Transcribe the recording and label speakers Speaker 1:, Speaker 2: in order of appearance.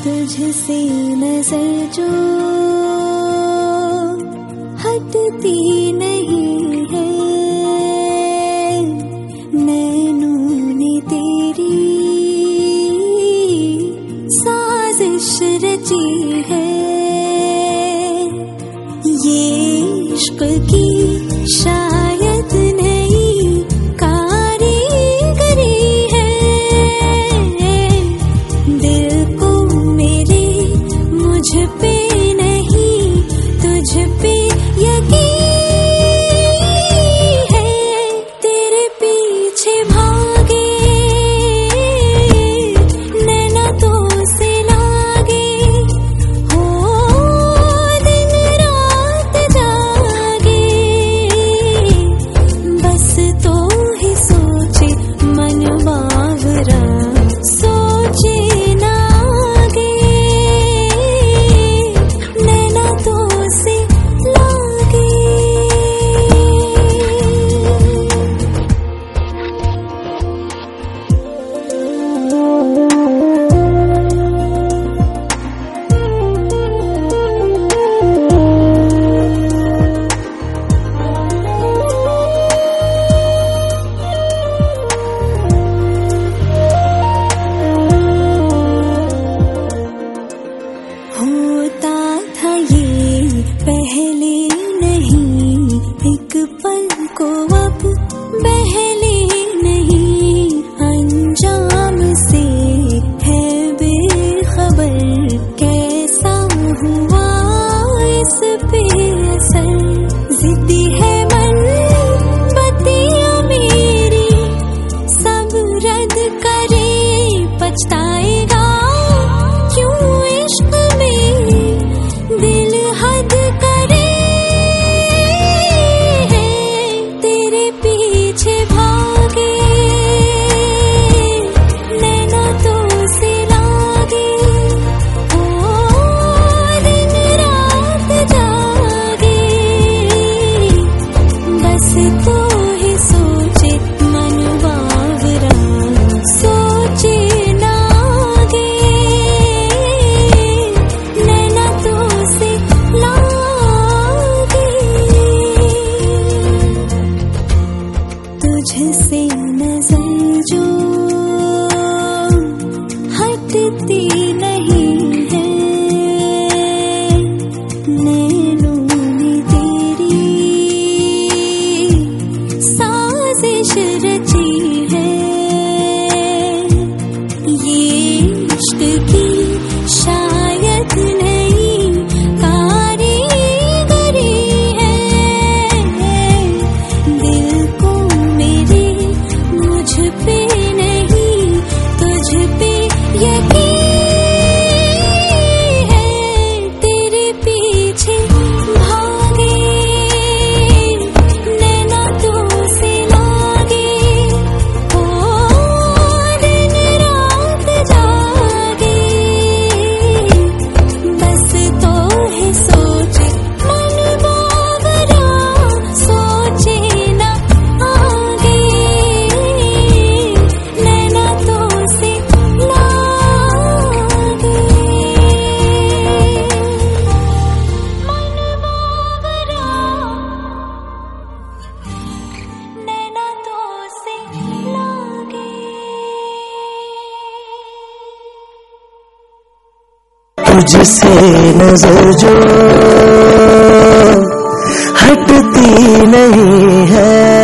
Speaker 1: तुझसे नजर जो हटती नहीं है, नैनों ने तेरी साजिश रची है। ये इश्क की शायद नई कारीगरी है, दिल को मेरे मुझ पे नहीं तुझ पे यकीन है। तेरे पीछे भागे नैना तो से लागे, हो दिन रात जागे, बस तो ही सोचे मन बावरा, सोचे ना आगे, नैना तो से लागे। होता था ये पहले नहीं, एक पल को अब बहले नहीं, अंजाम से है बेखबर, कैसा हुआ इस पे असर। जिद्दी है मन बतिया मेरी, सब रद्द करे पछताएगा, क्यों इश्क में दिल हद करे। तेरे पीछे भागे नैना तो से लागे, हो दिन रात जागे, बस तो ही सोचे मन बावरा, सोचे ना आगे, नैना तो से लागे। तुझसे नजर जो हटती नहीं है, नैनों ने तेरी साजिश रची है। ये इश्क की शायद नई कारीगरी है, दिल को मेरे मुझ पे नहीं तुझ पे यकीन है। तेरे पीछे भागे नैना तो से लागे, हो दिन रात जागे, बस तो ही सोचे मन बावरा, सोचे ना आगे, नैना तो से लागे, मन बावरा, नैना तो से लागे।
Speaker 2: तुझसे नजर जो हटती नहीं है,